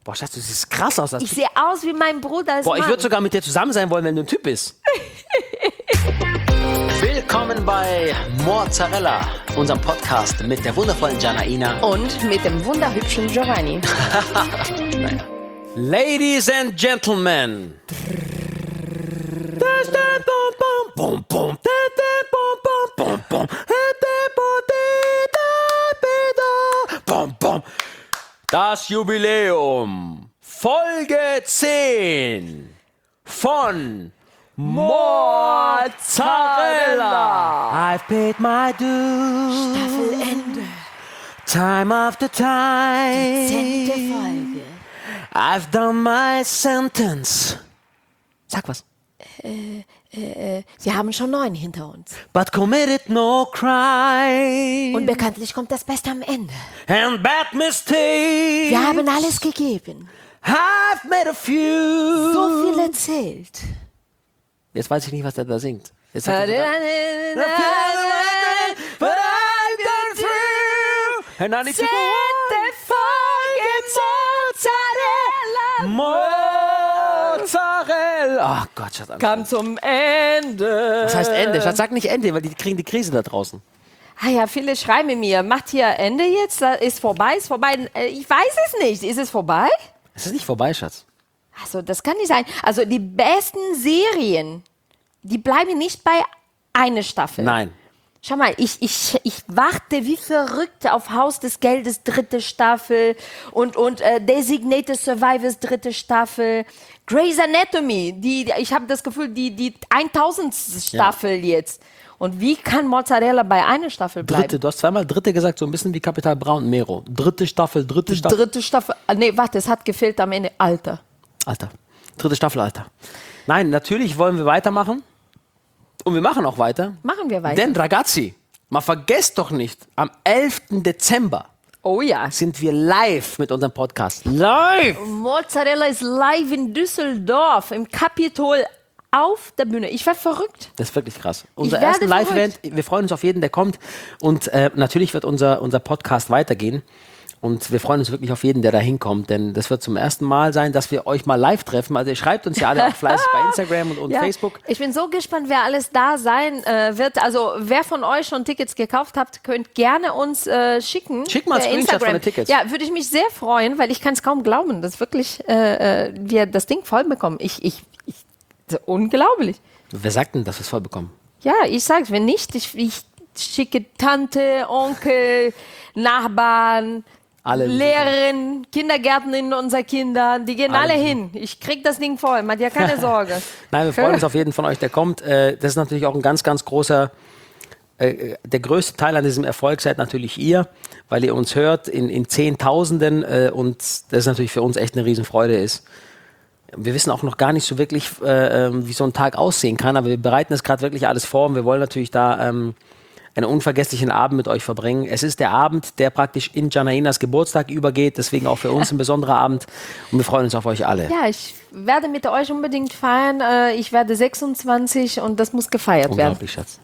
Boah, Schatz, du siehst krass aus. Ich sehe aus wie mein Bruder als Boah, ich Mann. würde sogar mit dir zusammen sein wollen, wenn du ein Typ bist. Willkommen bei Mozzarella, unserem Podcast mit der wundervollen Janaina. Und mit dem wunderhübschen Giovanni. Ladies and Gentlemen. Das Jubiläum, Folge 10 von Mozzarella. I've paid my dues. Staffelende. Time after time. 10. Folge. I've done my sentence. Sag was. Sie haben schon 9 hinter uns. But committed no crime. Und bekanntlich kommt das Beste am Ende. And bad mistakes. Wir haben alles gegeben. I've made a few. So viel erzählt. Jetzt weiß ich nicht, was der da singt. Jetzt But sagt er, But I've gone through. And I need to go on. Mozzarella. Ach Gott, Schatz. Kam zum Ende. Was heißt Ende? Schatz, sag nicht Ende, weil die kriegen die Krise da draußen. Ah ja, viele schreiben mir, macht hier Ende jetzt? Ist vorbei? Ich weiß es nicht. Ist es vorbei? Es ist nicht vorbei, Schatz. Also das kann nicht sein. Also die besten Serien, die bleiben nicht bei einer Staffel. Nein. Schau mal, ich warte wie verrückt auf Haus des Geldes 3. Staffel und Designated Survivors 3. Staffel. Grey's Anatomy, ich habe das Gefühl, die 1000. Staffel jetzt. Und wie kann Mozzarella bei einer Staffel bleiben? Dritte, du hast zweimal Dritte gesagt, so ein bisschen wie Kapital Bra und Mero. Dritte Staffel. 3. Staffel, nee, warte, es hat gefehlt am Ende. Alter. Dritte Staffel, Alter. Nein, natürlich wollen wir weitermachen. Und wir machen auch weiter. Machen wir weiter. Denn, Ragazzi, mal vergesst doch nicht, am 11. Dezember Oh ja. sind wir live mit unserem Podcast. Live! Mozzarella ist live in Düsseldorf im Kapitol auf der Bühne. Ich werde verrückt. Das ist wirklich krass. Unser werde ersten Live-Event. Wir freuen uns auf jeden, der kommt. Und natürlich wird unser Podcast weitergehen. Und wir freuen uns wirklich auf jeden, der da hinkommt, denn das wird zum ersten Mal sein, dass wir euch mal live treffen. Also ihr schreibt uns ja alle auch fleißig bei Instagram und Ja, Facebook. ich bin so gespannt, wer alles da sein wird. Also wer von euch schon Tickets gekauft habt, könnt gerne uns schicken. Schick mal einen per Screenshot Instagram. von den Tickets. Ja, würde ich mich sehr freuen, weil ich kann es kaum glauben, dass wirklich wir das Ding voll bekommen. Unglaublich. Wer sagt denn, dass wir es voll bekommen? Ja, ich sag's, wenn nicht, ich schicke Tante, Onkel, Nachbarn, Alle. Lehrerin, Kindergärtnerin unserer Kinder, die gehen alle hin. Ich krieg das Ding voll, macht ja keine Sorge. Nein, wir freuen uns auf jeden von euch, der kommt. Das ist natürlich auch ein ganz, ganz großer, der größte Teil an diesem Erfolg seid natürlich ihr, weil ihr uns hört in Zehntausenden und das natürlich für uns echt eine Riesenfreude ist. Wir wissen auch noch gar nicht so wirklich, wie so ein Tag aussehen kann, aber wir bereiten das gerade wirklich alles vor und wir wollen natürlich da einen unvergesslichen Abend mit euch verbringen. Es ist der Abend, der praktisch in Janainas Geburtstag übergeht, deswegen auch für uns ein besonderer Abend und wir freuen uns auf euch alle. Ja, ich werde mit euch unbedingt feiern. Ich werde 26 und das muss gefeiert werden. Unglaublich, Schatz.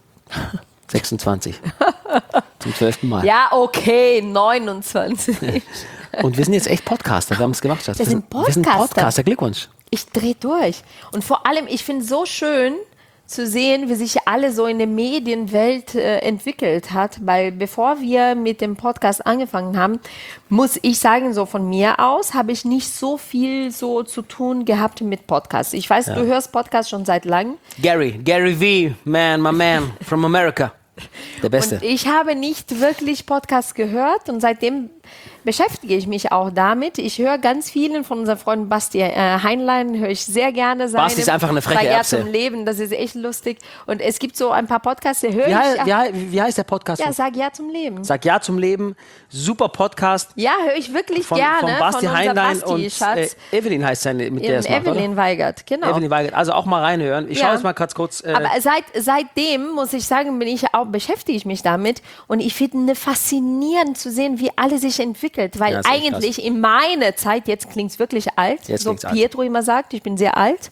26. Zum 12. Mal. Ja, okay, 29. Und wir sind jetzt echt Podcaster. Wir haben es gemacht, Schatz. Wir sind Wir sind Podcaster. Podcaster. Glückwunsch. Ich drehe durch. Und vor allem, ich finde es so schön zu sehen, wie sich alle so in der Medienwelt entwickelt hat. Weil bevor wir mit dem Podcast angefangen haben, muss ich sagen, so von mir aus, habe ich nicht so viel so zu tun gehabt mit Podcasts. Ich weiß, du hörst Podcasts schon seit langem. Gary V, my man from America. Der Beste. Und ich habe nicht wirklich Podcasts gehört und seitdem beschäftige ich mich auch damit. Ich höre ganz vielen von unseren Freunden Basti Heinlein, höre ich sehr gerne. Basti ist einfach eine freche Sag ja Erbse. zum Leben, das ist echt lustig. Und es gibt so ein paar Podcasts, die höre Wie heißt der Podcast? Ja, Sag ja zum Leben. Sag ja zum Leben. Super Podcast. Ja, höre ich wirklich Von gerne. Basti von Heinlein Basti, und Schatz. Evelyn heißt seine, mit der es macht, oder? Evelyn Weigert, genau. Evelyn Weigert. Also auch mal reinhören. Ich Ja. schaue jetzt mal kurz. Aber seitdem, muss ich sagen, beschäftige ich mich damit und ich finde faszinierend zu sehen, wie alle sich entwickelt, weil Ja, ist echt eigentlich in meiner Zeit, jetzt klingt es wirklich alt, Jetzt so klingt's alt. Pietro immer sagt, ich bin sehr alt,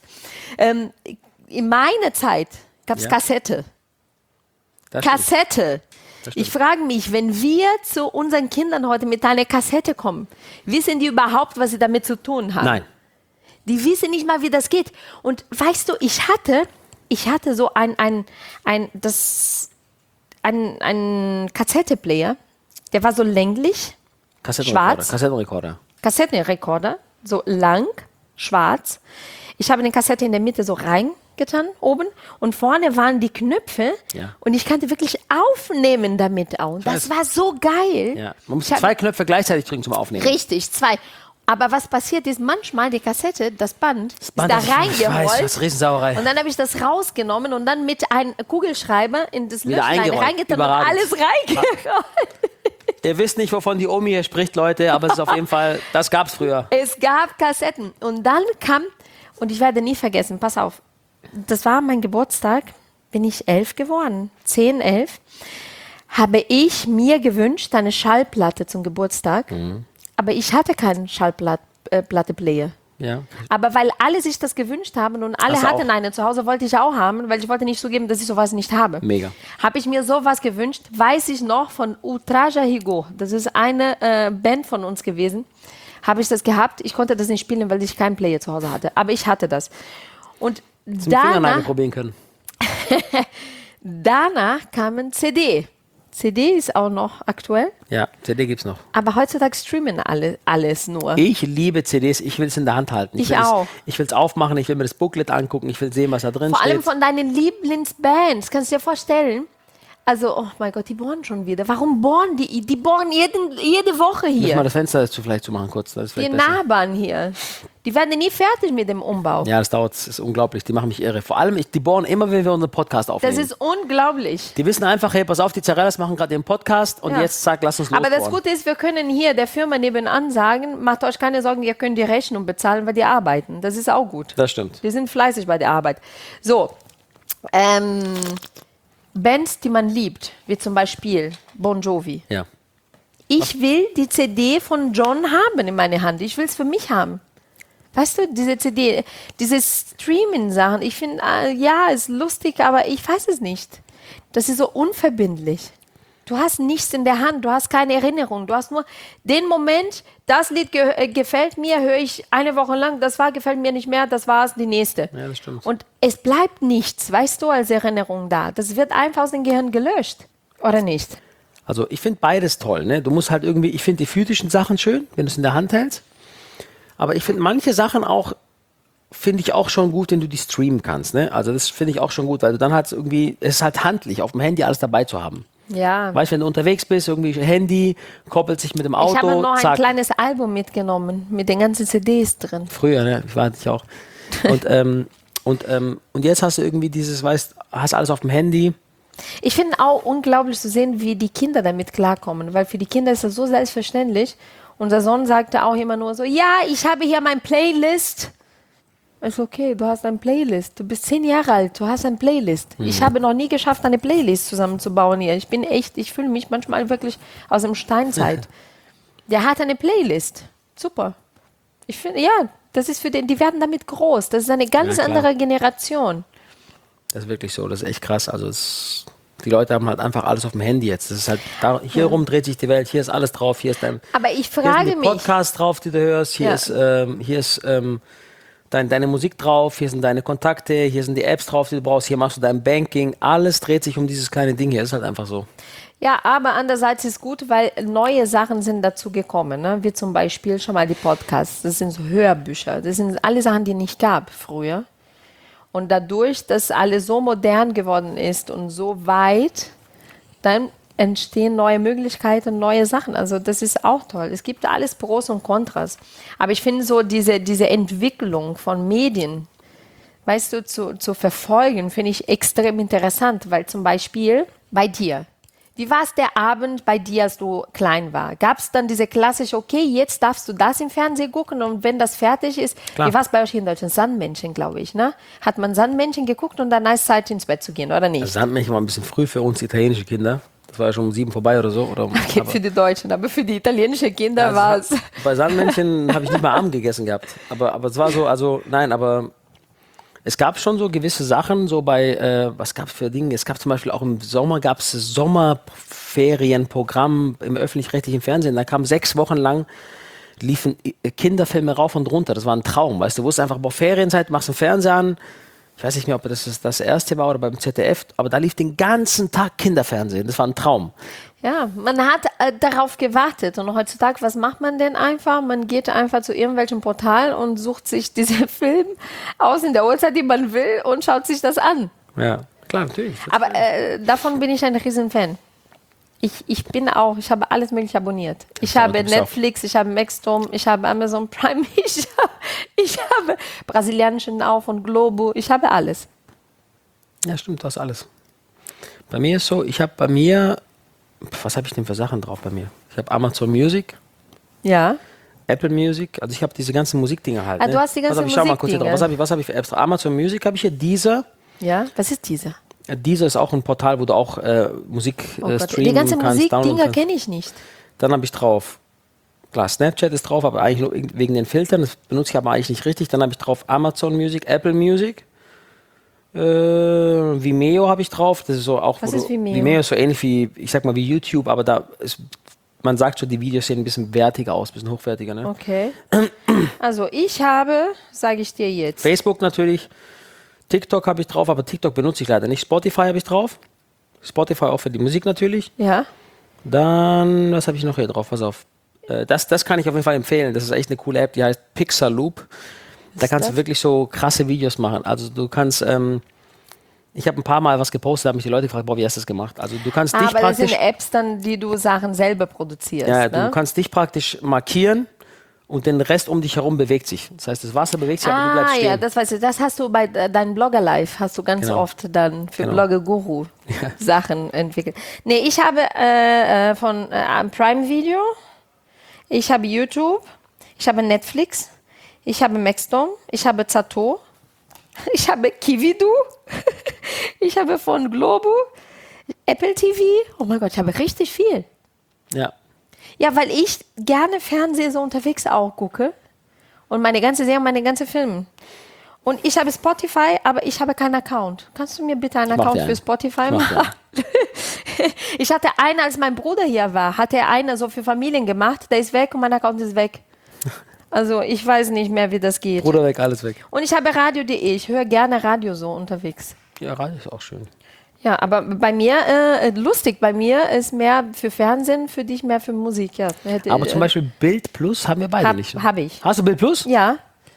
in meiner Zeit gab es Ja. Kassette. Das stimmt. Kassette. Ich frage mich, wenn wir zu unseren Kindern heute mit einer Kassette kommen, wissen die überhaupt, was sie damit zu tun haben? Nein. Die wissen nicht mal, wie das geht. Und weißt du, ich hatte so einen Kassettenplayer, der war so länglich, schwarz. Kassettenrekorder, so lang, schwarz. Ich habe eine Kassette in der Mitte so reingetan, oben. Und vorne waren die Knöpfe. Ja. Und ich konnte wirklich aufnehmen damit auch. Und das war so geil. Ja. Man muss 2 Knöpfe gleichzeitig drücken zum Aufnehmen. Richtig, 2. Aber was passiert ist, manchmal die Kassette, das Band ist da reingerollt. Ich weiß, was Riesensauerei. Und dann habe ich das rausgenommen und dann mit einem Kugelschreiber in das Löchlein reingetan und Überragend. alles reingerollt. Ihr wisst nicht, wovon die Omi hier spricht, Leute, aber es ist auf jeden Fall, das gab's früher. Es gab Kassetten. Und dann kam, und ich werde nie vergessen, pass auf, das war mein Geburtstag, bin ich 11 geworden, 10, 11, habe ich mir gewünscht, eine Schallplatte zum Geburtstag. Aber ich hatte keinen Schallplatte-Player. Ja. Aber weil alle sich das gewünscht haben und alle Hast du hatten auch? eine zu Hause, wollte ich auch haben, weil ich wollte nicht zugeben, dass ich sowas nicht habe. Mega. Habe ich mir sowas gewünscht, weiß ich noch von Ultraja Higo. Das ist eine Band von uns gewesen. Habe ich das gehabt. Ich konnte das nicht spielen, weil ich keinen Player zu Hause hatte. Aber ich hatte das. Und Zum Fingernagel probieren können. danach kam ein CD. CD ist auch noch aktuell. Ja, CD gibt's noch. Aber heutzutage streamen alles nur. Ich liebe CDs, ich will es in der Hand halten. Ich auch. Ich will es aufmachen, ich will mir das Booklet angucken, ich will sehen, was da drin Vor allem steht. von deinen Lieblingsbands. Kannst du dir vorstellen? Also, oh mein Gott, die bohren schon wieder. Warum bohren die? Die bohren jede Woche Müssen wir hier. das Fenster dazu vielleicht zu machen kurz. Das ist Die vielleicht besser. Nachbarn hier. Die werden nie fertig mit dem Umbau. Ja, das dauert, das ist unglaublich, die machen mich irre. Vor allem, die bohren immer, wenn wir unseren Podcast aufnehmen. Das ist unglaublich. Die wissen einfach, hey, pass auf, die Zarellas machen gerade ihren Podcast und Ja. jetzt zack, lass uns losbohren. Aber das Gute ist, wir können hier der Firma nebenan sagen, macht euch keine Sorgen, ihr könnt die Rechnung bezahlen, weil die arbeiten. Das ist auch gut. Das stimmt. Die sind fleißig bei der Arbeit. So, Bands, die man liebt, wie zum Beispiel Bon Jovi. Ja. Ich will die CD von John haben in meiner Hand. Ich will es für mich haben. Weißt du, diese CD, diese Streaming-Sachen, ich finde, ja, ist lustig, aber ich weiß es nicht. Das ist so unverbindlich. Du hast nichts in der Hand, du hast keine Erinnerung, du hast nur den Moment, das Lied gefällt mir, höre ich eine Woche lang, gefällt mir nicht mehr, das war's, die nächste. Ja, das stimmt. Und es bleibt nichts, weißt du, als Erinnerung da. Das wird einfach aus dem Gehirn gelöscht, oder nicht? Also ich finde beides toll. Ne? Du musst halt irgendwie, ich finde die physischen Sachen schön, wenn du es in der Hand hältst. Aber ich finde manche Sachen auch, finde ich auch schon gut, wenn du die streamen kannst. Ne? Also das finde ich auch schon gut, weil du dann halt irgendwie, es ist halt handlich, auf dem Handy alles dabei zu haben. Ja. Weißt du, wenn du unterwegs bist, irgendwie Handy, koppelt sich mit dem Auto, Ich habe noch ein zack. kleines Album mitgenommen, mit den ganzen CDs drin. Früher, ne? Ich auch. Und jetzt hast du irgendwie dieses, weißt, hast alles auf dem Handy. Ich finde auch unglaublich zu sehen, wie die Kinder damit klarkommen, weil für die Kinder ist das so selbstverständlich. Unser Sohn sagte auch immer nur so, ja, ich habe hier mein Playlist. Ich so, okay, du hast eine Playlist. Du bist 10 Jahre alt, du hast eine Playlist. Ich habe noch nie geschafft, eine Playlist zusammenzubauen hier. Ich fühle mich manchmal wirklich aus dem Steinzeit. Der hat eine Playlist. Super. Ich finde, ja, das ist für den, die werden damit groß. Das ist eine ganz Ja, klar. andere Generation. Das ist wirklich so, das ist echt krass. Also die Leute haben halt einfach alles auf dem Handy jetzt. Das ist halt, hier rum dreht sich die Welt, hier ist alles drauf, hier ist dein Aber ich hier frage sind die mich, Podcasts drauf, die du hörst, hier ist deine Musik drauf, hier sind deine Kontakte, hier sind die Apps drauf, die du brauchst, hier machst du dein Banking, alles dreht sich um dieses kleine Ding hier, ist halt einfach so. ja, aber andererseits ist gut, weil neue Sachen sind dazu gekommen, ne? Wie zum Beispiel schon mal die Podcasts, das sind so Hörbücher, das sind alle Sachen, die nicht gab früher. Und dadurch, dass alles so modern geworden ist und so weit, dann entstehen neue Möglichkeiten, neue Sachen. Also das ist auch toll. Es gibt alles Pros und Kontras. Aber ich finde so diese Entwicklung von Medien, weißt du, zu verfolgen, finde ich extrem interessant, weil zum Beispiel bei dir, wie war es der Abend bei dir, als du klein war? Gab es dann diese klassische, okay, jetzt darfst du das im Fernsehen gucken und wenn das fertig ist, Klar. wie war es bei euch hier in Deutschland? Sandmännchen, glaube ich, ne? Hat man Sandmännchen geguckt und dann ist Zeit ins Bett zu gehen, oder nicht? Das Sandmännchen war ein bisschen früh für uns italienische Kinder. Das war ja schon um 7 vorbei oder so. Oder Okay, für die Deutschen, aber für die italienischen Kinder war es. Bei Sandmännchen habe ich nicht mal Abend gegessen gehabt. Aber es war so, also nein, aber Es gab schon so gewisse Sachen, so bei, was gab es für Dinge? Es gab zum Beispiel auch im Sommer, gab es Sommerferienprogramm im öffentlich-rechtlichen Fernsehen. Da kamen 6 Wochen lang, liefen Kinderfilme rauf und runter. Das war ein Traum, weißt du. Du wusstest einfach, boah, Ferienzeit, machst einen Fernseher an. Ich weiß nicht mehr, ob das erste war oder beim ZDF, aber da lief den ganzen Tag Kinderfernsehen. Das war ein Traum. Ja, man hat darauf gewartet und heutzutage, was macht man denn einfach? Man geht einfach zu irgendwelchen Portalen und sucht sich diesen Film aus in der Uhrzeit, die man will und schaut sich das an. Ja, klar, natürlich. Aber davon bin ich ein Riesenfan. Ich habe alles mögliche abonniert. Ich habe Netflix, ich habe Maxdome, ich habe Amazon Prime, ich habe brasilianischen Auf und Globo, ich habe alles. Ja, stimmt, du hast alles. Bei mir ist so, was habe ich denn für Sachen drauf bei mir? Ich habe Amazon Music, Ja. Apple Music, also ich habe diese ganzen Musikdinger halt. Du hast die ganzen Schau mal kurz hier Musikdinger. drauf. Was hab ich für Apps drauf? Amazon Music habe ich hier, Deezer. Ja, was ist dieser? Deezer ist auch ein Portal, wo du auch Musik streamen Die ganzen kannst, downloaden Musikdinger kannst. kenne ich nicht. Dann habe ich drauf, klar, Snapchat ist drauf, aber eigentlich nur wegen den Filtern, das benutze ich aber eigentlich nicht richtig. Dann habe ich drauf Amazon Music, Apple Music, Vimeo habe ich drauf. Das ist so auch. Was ist Vimeo? Vimeo ist so ähnlich wie, ich sag mal, wie YouTube, aber man sagt schon, die Videos sehen ein bisschen wertiger aus, ein bisschen hochwertiger. Ne? Okay. Also ich habe, sage ich dir jetzt. Facebook natürlich, TikTok habe ich drauf, aber TikTok benutze ich leider nicht. Spotify habe ich drauf. Spotify auch für die Musik natürlich. Ja. Dann, was habe ich noch hier drauf? Pass auf. Das kann ich auf jeden Fall empfehlen. Das ist echt eine coole App, die heißt Pixaloop. Da kannst du wirklich so krasse Videos machen. Also du kannst, ich habe ein paar Mal was gepostet, da haben mich die Leute gefragt, boah, wie hast du das gemacht? Also du kannst dich Aber das praktisch, sind Apps dann, die du Sachen selber produzierst. ja, ne? du kannst dich praktisch markieren und den Rest um dich herum bewegt sich. Das heißt, das Wasser bewegt sich, aber du bleibst stehen. Ja, das weißt du, das hast du bei deinem Blogger Live, hast du ganz Genau. oft dann für Genau. Blogger Guru Sachen entwickelt. Nee, ich habe von Prime Video, ich habe YouTube, ich habe Netflix, ich habe Maxdome, ich habe Zato, ich habe Kividu, ich habe von Globo, Apple TV. Oh mein Gott, ich habe richtig viel. Ja. Ja, weil ich gerne Fernsehen so unterwegs auch gucke und meine ganze Serie, meine ganze Filme. Und ich habe Spotify, aber ich habe keinen Account. Kannst du mir bitte einen mach Account dir für einen. Spotify Ich mach dir machen? Ich hatte einen, als mein Bruder hier war, hatte er einen so für Familien gemacht. Der ist weg und mein Account ist weg. Also ich weiß nicht mehr, wie das geht. Bruder weg, alles weg. Und ich habe Radio.de. Ich höre gerne Radio so unterwegs. Ja, Radio ist auch schön. Ja, aber bei mir, lustig, bei mir ist mehr für Fernsehen, für dich mehr für Musik. Ja. Aber zum Beispiel Bild Plus haben wir beide nicht. Ne? Habe ich. Hast du Bild Plus? Ja,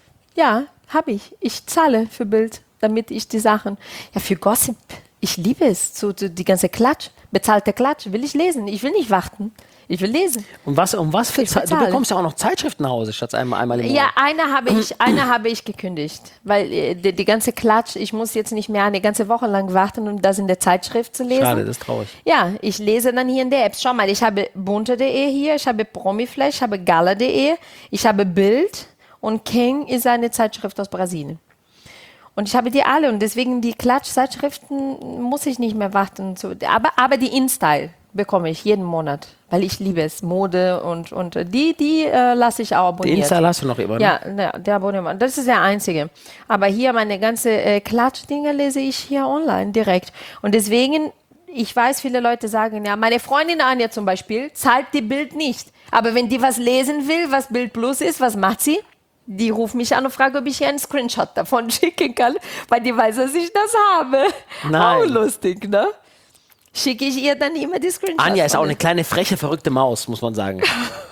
habe ich. Ich zahle für Bild, damit ich die Sachen. Ja, für Gossip. Ich liebe es. Die ganze Klatsch, bezahlte Klatsch, will ich lesen. Ich will nicht warten. Ich will lesen. Und was für Ich Zeit? Du bezahle. bekommst ja auch noch Zeitschriften nach Hause, statt einmal im Monat. Ja, eine habe ich gekündigt, weil die ganze Klatsch, ich muss jetzt nicht mehr eine ganze Woche lang warten, um das in der Zeitschrift zu lesen. Schade, das ist traurig. Ja, ich lese dann hier in der App. Schau mal, ich habe bunte.de hier, ich habe Promiflash, ich habe Gala.de, ich habe Bild und King ist eine Zeitschrift aus Brasilien. Und ich habe die alle und deswegen die Klatsch-Zeitschriften muss ich nicht mehr warten. Aber die InStyle bekomme ich jeden Monat, weil ich liebe es. Mode und die lasse ich auch abonnieren. Den Insta hast du noch immer, ne? Ja, der Abonnement. Das ist der einzige. Aber hier meine ganze Klatschdinge lese ich hier online direkt. Und deswegen, ich weiß, viele Leute sagen, ja, meine Freundin Anja zum Beispiel zahlt die Bild nicht. Aber wenn die was lesen will, was Bild Plus ist, was macht sie? Die ruft mich an und fragt, ob ich ihr einen Screenshot davon schicken kann, weil die weiß, dass ich das habe. Nein. Auch lustig, ne? Schicke ich ihr dann immer die Screenshots. Anja ist von auch den- eine kleine, freche, verrückte Maus, muss man sagen.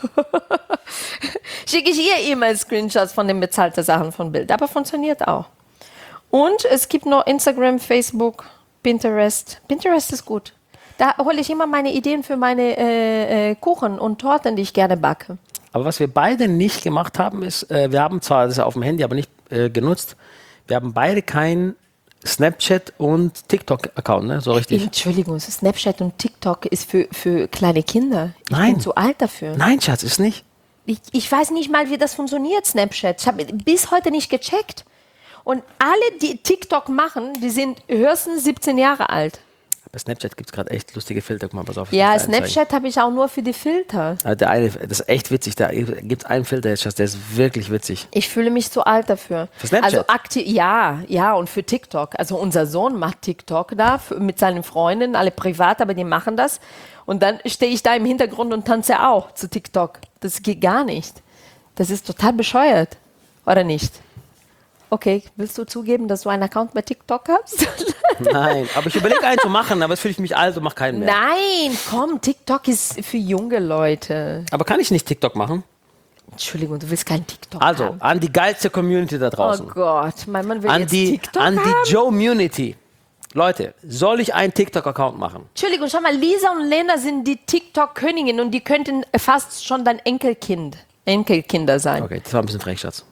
Schicke ich ihr immer Screenshots von den bezahlten Sachen von Bild. Aber funktioniert auch. Und es gibt noch Instagram, Facebook, Pinterest. Pinterest ist gut. Da hole ich immer meine Ideen für meine Kuchen und Torten, die ich gerne backe. Aber was wir beide nicht gemacht haben, ist, wir haben zwar das auf dem Handy, aber nicht genutzt, wir haben beide keinen Snapchat und TikTok-Account, ne? So richtig. Entschuldigung, Snapchat und TikTok ist für kleine Kinder. Ich Nein. bin zu alt dafür. Nein, Schatz, ist nicht. Ich weiß nicht mal, wie das funktioniert, Snapchat. Ich habe bis heute nicht gecheckt. Und alle, die TikTok machen, die sind höchstens 17 Jahre alt. Bei Snapchat gibt es gerade echt lustige Filter. Guck mal, pass auf. Ja, Snapchat habe ich auch nur für die Filter. Der eine, das ist echt witzig. Da gibt es einen Filter jetzt, der ist wirklich witzig. Ich fühle mich zu alt dafür. Für Snapchat? Also ja, und für TikTok. Also unser Sohn macht TikTok da mit seinen Freunden, alle privat, aber die machen das. Und dann stehe ich da im Hintergrund und tanze auch zu TikTok. Das geht gar nicht. Das ist total bescheuert. Oder nicht? Okay, willst du zugeben, dass du einen Account bei TikTok hast? Nein, aber ich überlege einen zu machen, aber jetzt fühle ich mich alt und mache keinen mehr. Nein, komm, TikTok ist für junge Leute. Aber kann ich nicht TikTok machen? Entschuldigung, du willst keinen TikTok Also, haben. an die geilste Community da Oh draußen. Gott, mein Mann will An jetzt die TikTok haben? Joe-Munity. Leute, soll ich einen TikTok-Account machen? Entschuldigung, schau mal, Lisa und Lena sind die TikTok-Königinnen und die könnten fast schon dein Enkelkinder sein. Okay, das war ein bisschen frech, Schatz.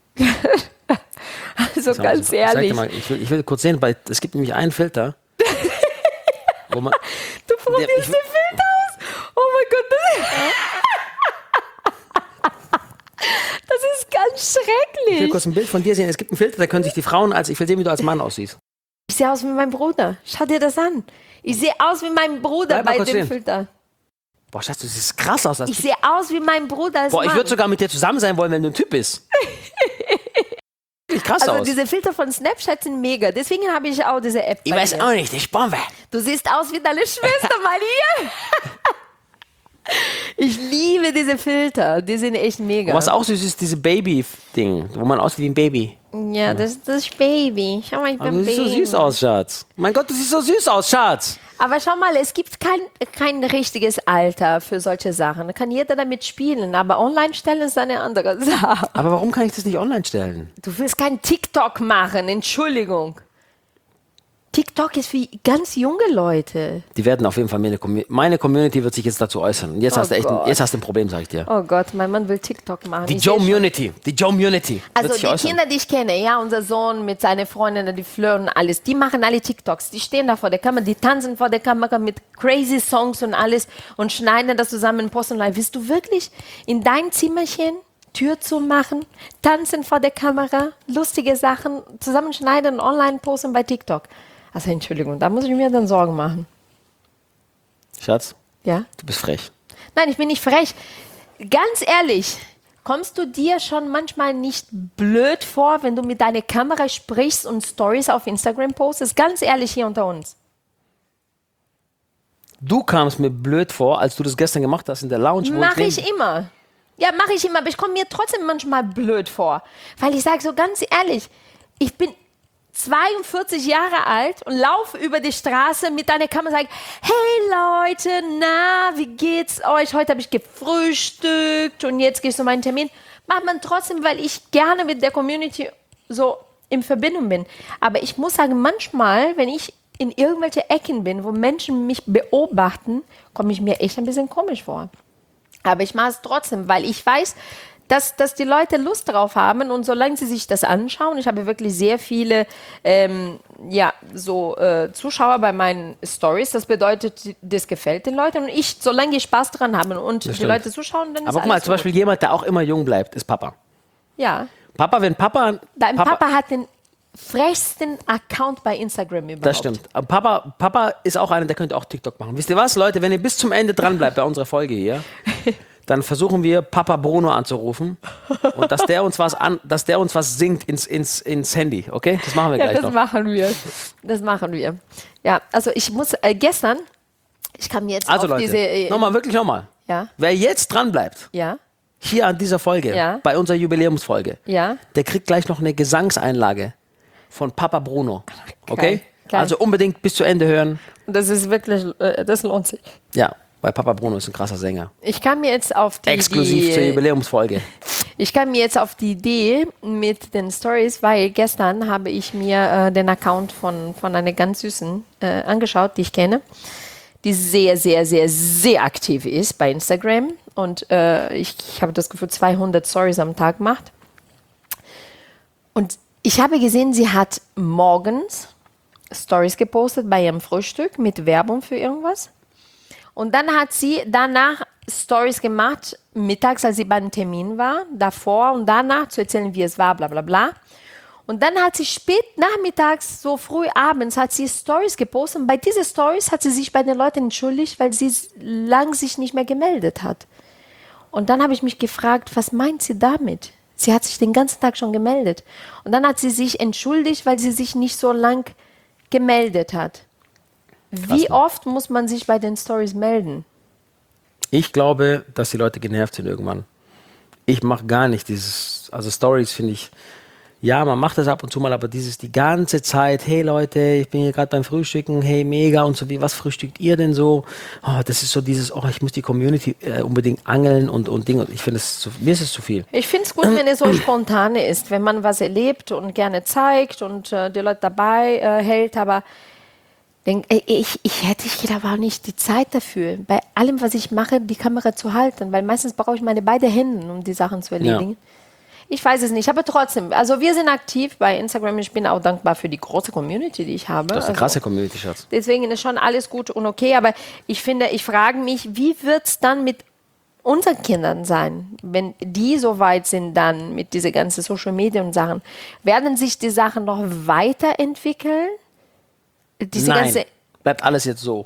Also ganz ehrlich. Mal, ich will kurz sehen, weil es gibt nämlich einen Filter. Wo man, Du probierst den Filter aus? Oh mein Gott. Das ist ganz ich will schrecklich. kurz ein Bild von dir sehen. Es gibt einen Filter, da können sich die Frauen ich will sehen, wie du als Mann aussiehst. Ich sehe aus wie mein Bruder. Schau dir das an. Ich sehe aus wie mein Bruder Bleib mal bei kurz dem stehen. Filter. Boah, Schatz, du siehst krass aus. Ich sehe aus wie mein Bruder als Boah, ich Mann. würde sogar mit dir zusammen sein wollen, wenn du ein Typ bist. Sieht krass Also aus. diese Filter von Snapchat sind mega. Deswegen habe ich auch diese App. Ich bei weiß mir. auch nicht, ich Bombe. Du siehst aus wie deine Schwester, Maria. Ich liebe diese Filter. Die sind echt mega. Was auch süß ist, diese Baby-Ding, wo man aussieht wie ein Baby. Ja, das ist das Baby. Schau mal, ich Aber bin du siehst so Baby. süß aus, Schatz. Mein Gott, du siehst so süß aus, Schatz. Aber schau mal, es gibt kein richtiges Alter für solche Sachen. Da kann jeder damit spielen, aber online stellen ist eine andere Sache. Aber warum kann ich das nicht online stellen? Du willst kein TikTok machen, Entschuldigung. TikTok ist für ganz junge Leute. Die werden auf jeden Fall meine Community wird sich jetzt dazu äußern. Und jetzt hast du echt Gott. jetzt hast du ein Problem, sag ich dir. Oh Gott, mein Mann will TikTok machen. Die Ich seh schon. Joe-Munity wird Also sich die äußern. Kinder, die ich kenne, ja, unser Sohn mit seinen Freundinnen, die flirten alles, die machen alle TikToks, die stehen da vor der Kamera, die tanzen vor der Kamera mit crazy Songs und alles und schneiden das zusammen, posten live. Willst du wirklich in dein Zimmerchen Tür zu machen, tanzen vor der Kamera, lustige Sachen zusammenschneiden und online posten bei TikTok? Also Entschuldigung, da muss ich mir dann Sorgen machen. Schatz, Ja? du bist frech. Nein, ich bin nicht frech. Ganz ehrlich, kommst du dir schon manchmal nicht blöd vor, wenn du mit deiner Kamera sprichst und Stories auf Instagram postest? Ganz ehrlich hier unter uns. Du kamst mir blöd vor, als du das gestern gemacht hast in der Lounge. Mache ich immer. Ja, mache ich immer, aber ich komme mir trotzdem manchmal blöd vor. Weil ich sage so ganz ehrlich, ich bin 42 Jahre alt und laufe über die Straße mit einer Kamera und sage, hey Leute, na, wie geht's euch? Heute habe ich gefrühstückt und jetzt gehe ich zu meinem Termin. Macht man trotzdem, weil ich gerne mit der Community so in Verbindung bin. Aber ich muss sagen, manchmal, wenn ich in irgendwelche Ecken bin, wo Menschen mich beobachten, komme ich mir echt ein bisschen komisch vor. Aber ich mache es trotzdem, weil ich weiß, dass die Leute Lust drauf haben und solange sie sich das anschauen, ich habe wirklich sehr viele Zuschauer bei meinen Stories, das bedeutet, das gefällt den Leuten und solange die Spaß dran haben und die stimmt. Leute zuschauen, dann ist Aber guck mal, alles zum Beispiel jemand, der auch immer jung bleibt, ist Papa. gut. Ja, Wenn Papa... dein Papa hat den frechsten Account bei Instagram überhaupt. Das stimmt. Aber Papa ist auch einer, der könnte auch TikTok machen. Wisst ihr was, Leute? Wenn ihr bis zum Ende dran bleibt bei unserer Folge hier, dann versuchen wir Papa Bruno anzurufen und dass der uns was singt ins Handy, okay? Das machen wir Ja, gleich das noch. machen wir. Das machen wir. Ja, also ich muss gestern, ich kam jetzt Also auf Leute, diese... nochmal. Ja, Wer jetzt dran bleibt, ja, hier an dieser Folge, Ja. bei unserer Jubiläumsfolge, ja. der kriegt gleich noch eine Gesangseinlage von Papa Bruno, okay? Geil. Also unbedingt bis zu Ende hören. Das ist wirklich, das lohnt sich. Ja, weil Papa Bruno ist ein krasser Sänger. Ich kam mir jetzt auf die Exklusiv zur Jubiläumsfolge. Ich kam mir jetzt auf die Idee mit den Stories, weil gestern habe ich mir den Account von einer ganz süßen angeschaut, die ich kenne, die sehr, sehr, sehr, sehr aktiv ist bei Instagram und ich habe das Gefühl, 200 Stories am Tag macht. Und ich habe gesehen, sie hat morgens Stories gepostet bei ihrem Frühstück mit Werbung für irgendwas. Und dann hat sie danach Stories gemacht, mittags, als sie beim Termin war, davor und danach zu erzählen, wie es war, bla bla bla. Und dann hat sie spät nachmittags, so früh abends, hat sie Stories gepostet. Und bei diesen Stories hat sie sich bei den Leuten entschuldigt, weil sie lang sich nicht mehr gemeldet hat. Und dann habe ich mich gefragt, was meint sie damit? Sie hat sich den ganzen Tag schon gemeldet. Und dann hat sie sich entschuldigt, weil sie sich nicht so lang gemeldet hat. Wie oft muss man sich bei den Stories melden? Ich glaube, dass die Leute genervt sind irgendwann. Ich mache gar nicht also Stories finde ich, ja, man macht das ab und zu mal, aber die ganze Zeit, hey Leute, ich bin hier gerade beim Frühstücken, hey, mega und so, was frühstückt ihr denn so? Oh, das ist so ich muss die Community unbedingt angeln und Dinge. Ich finde, mir ist es zu viel. Ich finde es gut, wenn es so spontan ist, wenn man was erlebt und gerne zeigt und die Leute dabei hält, aber ich hätte aber auch nicht die Zeit dafür, bei allem, was ich mache, die Kamera zu halten, weil meistens brauche ich meine beiden Hände, um die Sachen zu erledigen. Ja. Ich weiß es nicht, aber trotzdem, also wir sind aktiv bei Instagram. Ich bin auch dankbar für die große Community, die ich habe. Das ist eine krasse Community, Schatz. Deswegen ist schon alles gut und okay, aber ich frage mich, wie wird es dann mit unseren Kindern sein, wenn die so weit sind dann mit dieser ganzen Social Media und Sachen? Werden sich die Sachen noch weiterentwickeln? Nein, bleibt alles jetzt so.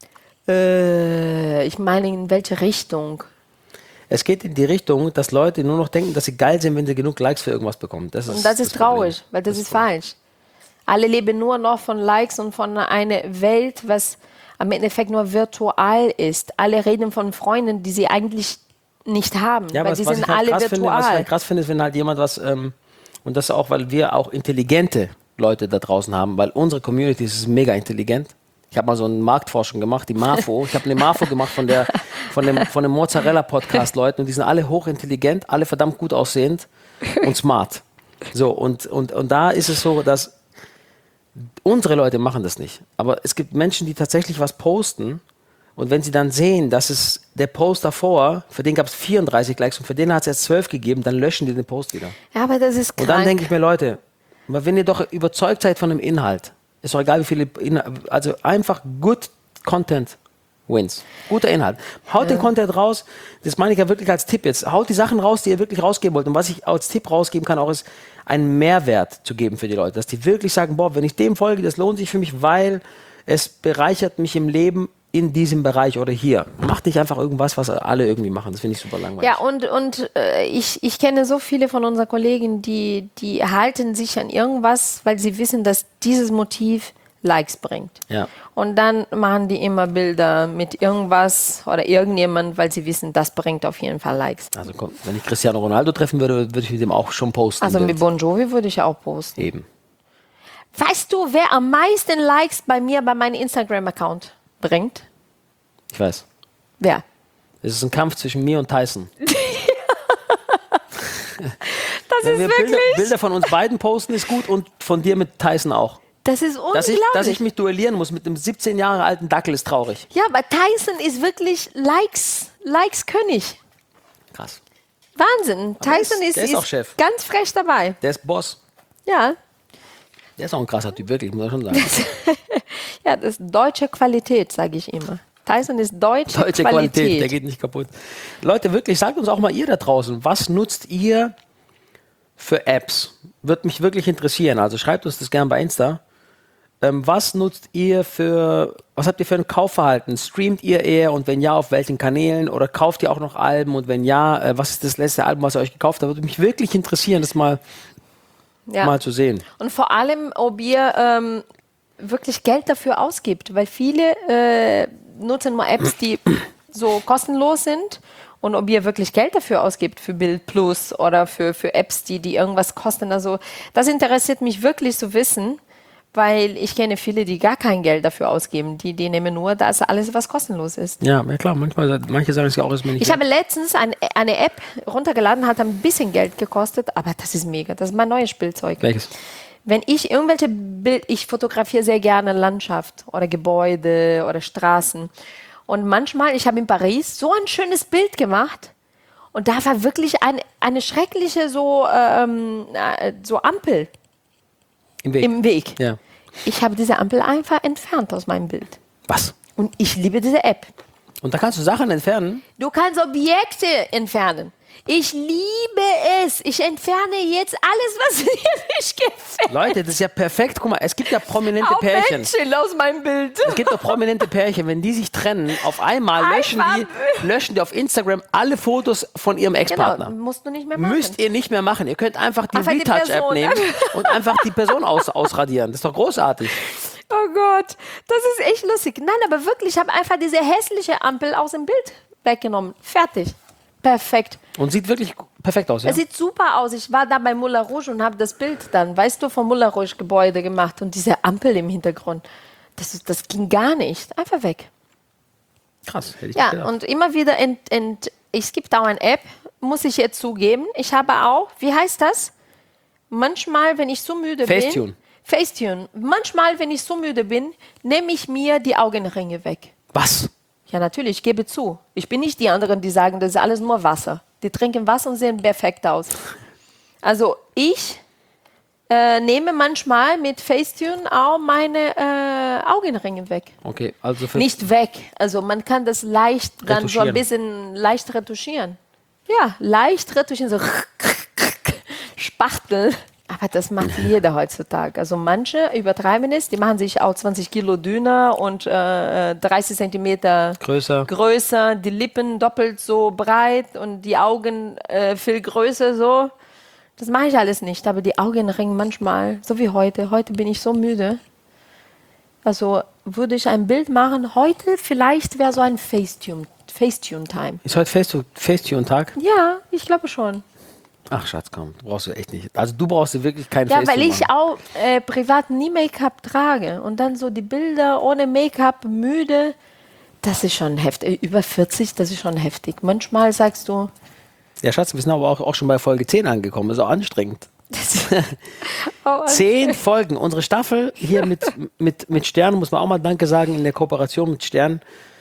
Ich meine, in welche Richtung? Es geht in die Richtung, dass Leute nur noch denken, dass sie geil sind, wenn sie genug Likes für irgendwas bekommen. Und das ist traurig, weil das ist falsch. Alle leben nur noch von Likes und von einer Welt, was am Endeffekt nur virtual ist. Alle reden von Freunden, die sie eigentlich nicht haben, ja, weil die sind alle virtual. Was ich halt krass finde, ist, wenn halt jemand und das auch, weil wir auch intelligente Leute da draußen haben, weil unsere Community ist mega intelligent. Ich habe mal so eine Marktforschung gemacht, die MAFO. Ich habe eine MAFO gemacht von dem Mozzarella-Podcast-Leuten und die sind alle hochintelligent, alle verdammt gut aussehend und smart. So, und da ist es so, dass unsere Leute machen das nicht. Aber es gibt Menschen, die tatsächlich was posten und wenn sie dann sehen, dass es der Post davor, für den gab es 34 Likes und für den hat es jetzt 12 gegeben, dann löschen die den Post wieder. Ja, aber das ist krank. Und dann denke ich mir, Leute, wenn ihr doch überzeugt seid von dem Inhalt, ist doch egal, wie viele also einfach good Content wins. Guter Inhalt. Haut den Content raus, das meine ich ja wirklich als Tipp jetzt. Haut die Sachen raus, die ihr wirklich rausgeben wollt. Und was ich als Tipp rausgeben kann, auch ist, einen Mehrwert zu geben für die Leute. Dass die wirklich sagen, boah, wenn ich dem folge, das lohnt sich für mich, weil es bereichert mich im Leben in diesem Bereich oder hier. Mach nicht einfach irgendwas, was alle irgendwie machen. Das finde ich super langweilig. Ja, und ich kenne so viele von unseren Kollegen, die halten sich an irgendwas, weil sie wissen, dass dieses Motiv Likes bringt. Ja. Und dann machen die immer Bilder mit irgendwas oder irgendjemand, weil sie wissen, das bringt auf jeden Fall Likes. Also komm, wenn ich Cristiano Ronaldo treffen würde, würde ich mit dem auch schon posten. Also mit Bon Jovi würde ich auch posten. Eben. Weißt du, wer am meisten Likes bei mir bei meinem Instagram-Account bringt? Ich weiß. Wer? Es ist ein Kampf zwischen mir und Tyson. Das ist wirklich... Bilder von uns beiden posten ist gut und von dir mit Tyson auch. Das ist unglaublich. Dass ich mich duellieren muss mit einem 17 Jahre alten Dackel ist traurig. Ja, aber Tyson ist wirklich Likes-König. Krass. Wahnsinn. Aber Tyson der ist auch Chef. Ganz frech dabei. Der ist Boss. Ja. Der ist auch ein krasser Typ, wirklich, muss ich schon sagen. Ja, das ist deutsche Qualität, sage ich immer. Tyson ist deutsche Qualität. Der geht nicht kaputt. Leute, wirklich, sagt uns auch mal ihr da draußen, was nutzt ihr für Apps? Würde mich wirklich interessieren. Also schreibt uns das gerne bei Insta. Was habt ihr für ein Kaufverhalten? Streamt ihr eher und wenn ja, auf welchen Kanälen? Oder kauft ihr auch noch Alben? Und wenn ja, was ist das letzte Album, was ihr euch gekauft habt? Würde mich wirklich interessieren, das mal zu sehen. Und vor allem, ob ihr wirklich Geld dafür ausgibt, weil viele nutzen nur Apps, die so kostenlos sind. Und ob ihr wirklich Geld dafür ausgibt, für Bild Plus oder für Apps, die irgendwas kosten. Also das interessiert mich wirklich zu wissen, weil ich kenne viele, die gar kein Geld dafür ausgeben. Die nehmen nur das alles, was kostenlos ist. Ja, klar. Manche sagen es ja auch, ist mir nicht. Ich habe letztens eine App runtergeladen, hat ein bisschen Geld gekostet, aber das ist mega. Das ist mein neues Spielzeug. Welches? Wenn ich ich fotografiere sehr gerne Landschaft oder Gebäude oder Straßen. Und manchmal, ich habe in Paris so ein schönes Bild gemacht und da war wirklich eine schreckliche so Ampel im Weg. Ja. Ich habe diese Ampel einfach entfernt aus meinem Bild. Was? Und ich liebe diese App. Und da kannst du Sachen entfernen? Du kannst Objekte entfernen. Ich liebe es. Ich entferne jetzt alles, was mir nicht gefällt. Leute, das ist ja perfekt. Guck mal, es gibt ja prominente Auch Pärchen. Menschen aus meinem Bild. Es gibt doch prominente Pärchen, wenn die sich trennen, auf einmal löschen die auf Instagram alle Fotos von ihrem Ex-Partner. Genau, musst du nicht mehr machen. Müsst ihr nicht mehr machen. Ihr könnt einfach die Einfach die Retouch-App Person. nehmen und einfach die Person ausradieren. Das ist doch großartig. Oh Gott, das ist echt lustig. Nein, aber wirklich, ich habe einfach diese hässliche Ampel aus dem Bild weggenommen. Fertig. Perfekt. Und sieht wirklich perfekt aus, ja? Es sieht super aus. Ich war da bei Moulin Rouge und habe das Bild dann, weißt du, vom Moulin Rouge Gebäude gemacht und diese Ampel im Hintergrund. Das ging gar nicht. Einfach weg. Krass, hätte ich nicht Ja, gedacht. und immer wieder, es gibt auch eine App, muss ich jetzt zugeben. Ich habe auch, wie heißt das? Manchmal, wenn ich so müde bin. Facetune. Manchmal, wenn ich so müde bin, nehme ich mir die Augenringe weg. Was? Ja, natürlich, ich gebe zu. Ich bin nicht die anderen, die sagen, das ist alles nur Wasser. Die trinken Wasser und sehen perfekt aus. Also ich nehme manchmal mit Facetune auch meine Augenringe weg. Okay, also für Nicht weg. Also man kann das leicht dann so ein Retuschieren. bisschen leicht retuschieren. Ja, leicht retuschieren, so Spachtel. Aber das macht jeder heutzutage. Also manche übertreiben es, die machen sich auch 20 Kilo dünner und 30 Zentimeter größer, die Lippen doppelt so breit und die Augen viel größer so. Das mache ich alles nicht, aber die Augenringe manchmal, so wie heute. Heute bin ich so müde. Also würde ich ein Bild machen, heute vielleicht wäre so ein Facetune-Time. Ist heute Facetune-Tag? Ja, ich glaube schon. Ach Schatz, komm, brauchst du echt nicht. Also du brauchst dir wirklich kein Ja, Facetune weil ich machen. auch privat nie Make-up trage. Und dann so die Bilder ohne Make-up, müde, das ist schon heftig. Über 40, das ist schon heftig. Manchmal sagst du, Ja, Schatz, wir sind aber auch schon bei Folge 10 angekommen. Das ist auch anstrengend. 10 Folgen. Unsere Staffel hier mit Stern, muss man auch mal Danke sagen, in der Kooperation mit Stern,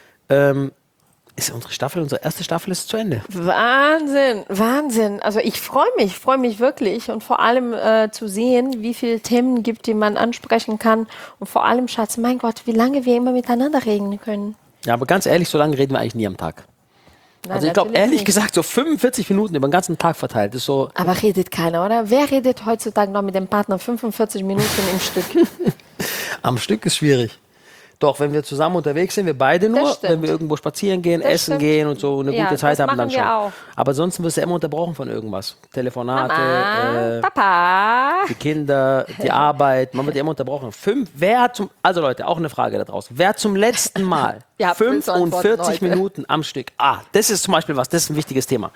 ist unsere erste Staffel ist zu Ende. Wahnsinn, Wahnsinn. Also ich freue mich wirklich und vor allem zu sehen, wie viele Themen gibt, die man ansprechen kann und vor allem, Schatz, mein Gott, wie lange wir immer miteinander reden können. Ja, aber ganz ehrlich, so lange reden wir eigentlich nie am Tag. Nein, Also ich glaube, natürlich ehrlich nicht. gesagt, so 45 Minuten über den ganzen Tag verteilt ist so. Aber redet keiner, oder? Wer redet heutzutage noch mit dem Partner 45 Minuten im Stück? Am Stück ist schwierig. Doch, wenn wir zusammen unterwegs sind, wir beide nur, Das stimmt. wenn wir irgendwo spazieren gehen, Das essen stimmt. gehen und so eine Ja, gute Zeit das haben, dann machen wir schon. auch. Aber sonst wirst du immer unterbrochen von irgendwas. Telefonate, Mama, Papa. die Kinder, die Arbeit, man wird immer unterbrochen. Also Leute, auch eine Frage da draußen. Wer zum letzten Mal Ja, willst du antworten 45 heute? Minuten am Stück, das ist zum Beispiel das ist ein wichtiges Thema.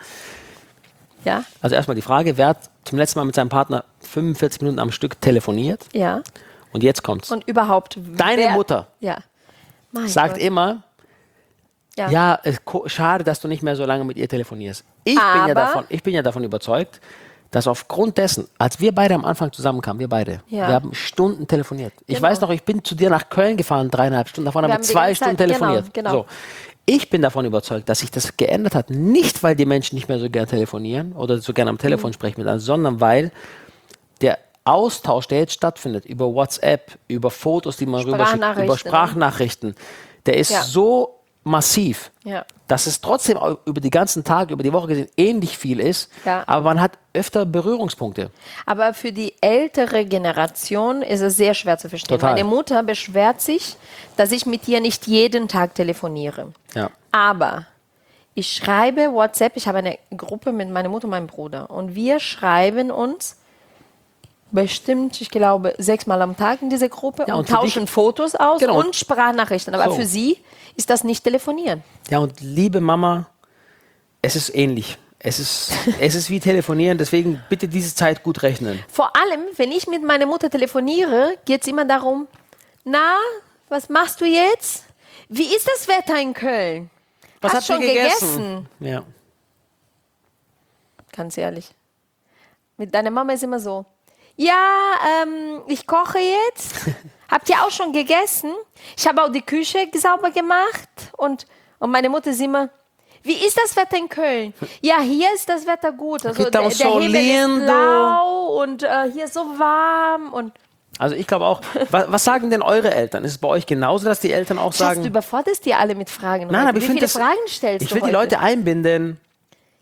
Ja, Also erstmal die Frage, wer hat zum letzten Mal mit seinem Partner 45 Minuten am Stück telefoniert? ja. Und jetzt kommt's. Und überhaupt. Deine Mutter Ja. Mein sagt Gott. immer, Ja. ja, schade, dass du nicht mehr so lange mit ihr telefonierst. Ich bin ja davon überzeugt, dass aufgrund dessen, als wir beide am Anfang zusammenkamen, wir Ja. haben Stunden telefoniert. Ich Genau. weiß noch, ich bin zu dir nach Köln gefahren, 3,5 Stunden, davon haben wir haben die 2 ganze Stunden Zeit- telefoniert. genau. So. Ich bin davon überzeugt, dass sich das geändert hat, nicht weil die Menschen nicht mehr so gern telefonieren oder so gern am Telefon sprechen miteinander, sondern weil der Austausch, der jetzt stattfindet, über WhatsApp, über Fotos, die man rüberschickt, über Sprachnachrichten, Sprachnachrichten, der ist Ja. so massiv, Ja. dass es trotzdem auch über die ganzen Tage, über die Woche gesehen ähnlich viel ist, Ja. aber man hat öfter Berührungspunkte. Aber für die ältere Generation ist es sehr schwer zu verstehen. Total. Meine Mutter beschwert sich, dass ich mit ihr nicht jeden Tag telefoniere. Ja. Aber ich schreibe WhatsApp, ich habe eine Gruppe mit meiner Mutter und meinem Bruder und wir schreiben uns bestimmt, ich glaube, 6-mal am Tag in dieser Gruppe Ja, und und für tauschen Fotos aus Genau. und Sprachnachrichten. Aber So. für sie ist das nicht telefonieren. Ja, und liebe Mama, es ist ähnlich. Es ist wie telefonieren, deswegen bitte diese Zeit gut rechnen. Vor allem, wenn ich mit meiner Mutter telefoniere, geht es immer darum, na, was machst du jetzt? Wie ist das Wetter in Köln? Was Hast habt ihr schon gegessen? Ja. Ganz ehrlich. Mit deiner Mama ist immer so, ja, ich koche jetzt. Habt ihr auch schon gegessen? Ich habe auch die Küche sauber gemacht. Und meine Mutter ist immer, wie ist das Wetter in Köln? Ja, hier ist das Wetter gut. Also Aqui tá um der sol Himmel ist lindo. blau und hier ist so warm. Und Also ich glaube auch, was sagen denn eure Eltern? Ist es bei euch genauso, dass die Eltern auch Schatz, sagen, du überforderst die alle mit Fragen. nein, heute. aber ich Wie finde viele das, Fragen stellst ich du will die heute? Leute einbinden.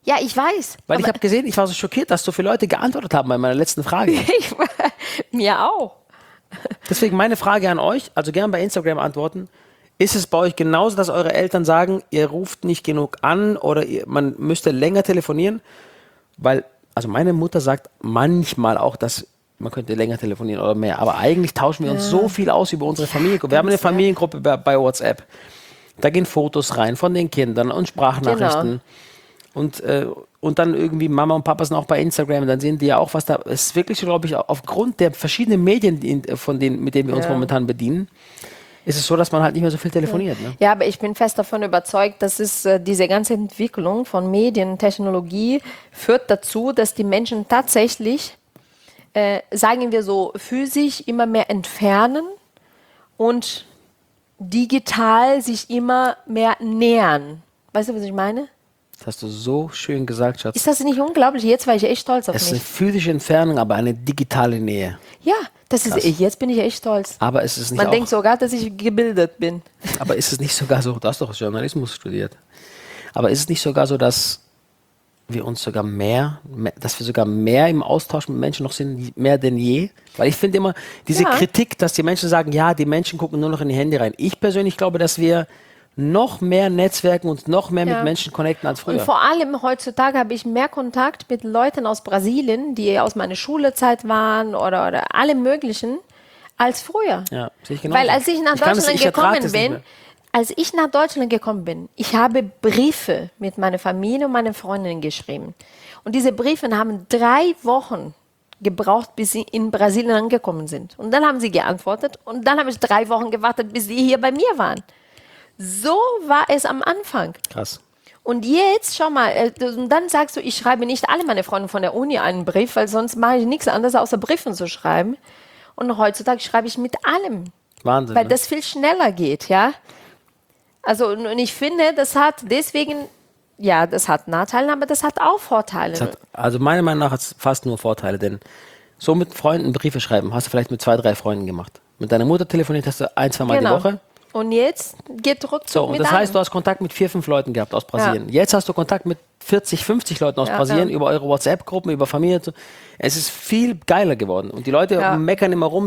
Ja, ich weiß. Weil ich habe gesehen, ich war so schockiert, dass so viele Leute geantwortet haben bei meiner letzten Frage. Mir auch. Deswegen meine Frage an euch, also gern bei Instagram antworten. Ist es bei euch genauso, dass eure Eltern sagen, ihr ruft nicht genug an oder man müsste länger telefonieren? Weil, also meine Mutter sagt manchmal auch, dass man könnte länger telefonieren oder mehr. Aber eigentlich tauschen wir uns so viel aus über unsere Familiengruppe. Wir haben eine Familiengruppe bei WhatsApp. Da gehen Fotos rein von den Kindern und Sprachnachrichten. Genau. Und dann irgendwie Mama und Papa sind auch bei Instagram. Dann sehen die ja auch, was da ist. Es ist wirklich so, glaube ich, aufgrund der verschiedenen Medien, mit denen wir uns momentan bedienen, ist es so, dass man halt nicht mehr so viel telefoniert. Ne? Ja, aber ich bin fest davon überzeugt, dass diese ganze Entwicklung von Medien, Technologie führt dazu, dass die Menschen tatsächlich, sagen wir so, physisch immer mehr entfernen und digital sich immer mehr nähern. Weißt du, was ich meine? Das hast du so schön gesagt, Schatz. Ist das nicht unglaublich? Jetzt war ich echt stolz auf mich. Es ist eine physische Entfernung, aber eine digitale Nähe. Ja, das ist jetzt bin ich echt stolz. Aber ist es nicht Man denkt sogar, dass ich gebildet bin. Aber ist es nicht sogar so, du hast doch Journalismus studiert, aber ist es nicht sogar so, dass wir uns sogar dass wir sogar mehr im Austausch mit Menschen noch sind, mehr denn je? Weil ich finde immer diese Kritik, dass die Menschen sagen, ja, die Menschen gucken nur noch in die Handy rein. Ich persönlich glaube, dass wir noch mehr Netzwerken und noch mehr mit Menschen connecten als früher. Und vor allem heutzutage habe ich mehr Kontakt mit Leuten aus Brasilien, die aus meiner Schulzeit waren oder alle möglichen, als früher. Ja, sehe ich genauso. Weil als ich nach Deutschland gekommen bin, ich habe Briefe mit meiner Familie und meinen Freundinnen geschrieben. Und diese Briefe haben 3 Wochen gebraucht, bis sie in Brasilien angekommen sind. Und dann haben sie geantwortet und dann habe ich 3 Wochen gewartet, bis sie hier bei mir waren. So war es am Anfang. Krass. Und jetzt, schau mal, und dann sagst du, ich schreibe nicht alle meine Freunde von der Uni einen Brief, weil sonst mache ich nichts anderes, außer Briefen zu schreiben. Und heutzutage schreibe ich mit allem. Wahnsinn. Weil das viel schneller geht, ja. Also, und ich finde, das hat deswegen, ja, das hat Nachteile, aber das hat auch Vorteile. Also meiner Meinung nach hat es fast nur Vorteile, denn so mit Freunden Briefe schreiben hast du vielleicht mit 2, 3 Freunden gemacht. Mit deiner Mutter telefoniert hast du 1, 2 Mal die Woche. Und jetzt geht ruckzuck so, und das heißt, du hast Kontakt mit 4, 5 Leuten gehabt aus Brasilien. Ja. Jetzt hast du Kontakt mit 40, 50 Leuten aus Brasilien über eure WhatsApp-Gruppen, über Familie. Es ist viel geiler geworden. Und die Leute meckern immer rum,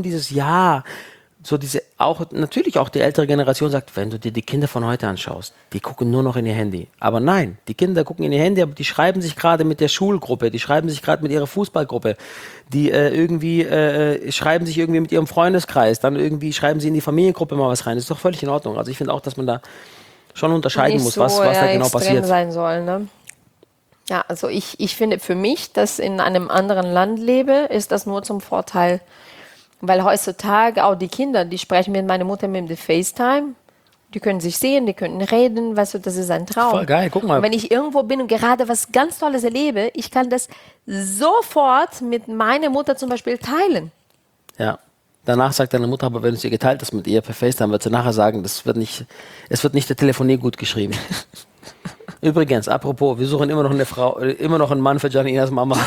natürlich auch die ältere Generation sagt, wenn du dir die Kinder von heute anschaust, die gucken nur noch in ihr Handy. Aber nein, die Kinder gucken in ihr Handy, aber die schreiben sich gerade mit der Schulgruppe, die schreiben sich gerade mit ihrer Fußballgruppe, die schreiben sich irgendwie mit ihrem Freundeskreis, dann irgendwie schreiben sie in die Familiengruppe mal was rein. Das ist doch völlig in Ordnung. Also ich finde auch, dass man da schon unterscheiden muss, was da genau passiert. Sein soll, ne? Ja, also ich finde für mich, dass in einem anderen Land lebe, ist das nur zum Vorteil. Weil heutzutage auch die Kinder, die sprechen mit meiner Mutter mit dem FaceTime, die können sich sehen, die können reden, weißt du, das ist ein Traum. Voll geil, guck mal. Und wenn ich irgendwo bin und gerade was ganz Tolles erlebe, ich kann das sofort mit meiner Mutter zum Beispiel teilen. Ja, danach sagt deine Mutter, aber wenn du sie geteilt hast mit ihr per FaceTime, wird sie nachher sagen, es wird nicht der Telefonier gut geschrieben. Übrigens, apropos, wir suchen immer noch einen Mann für Janinas Mama.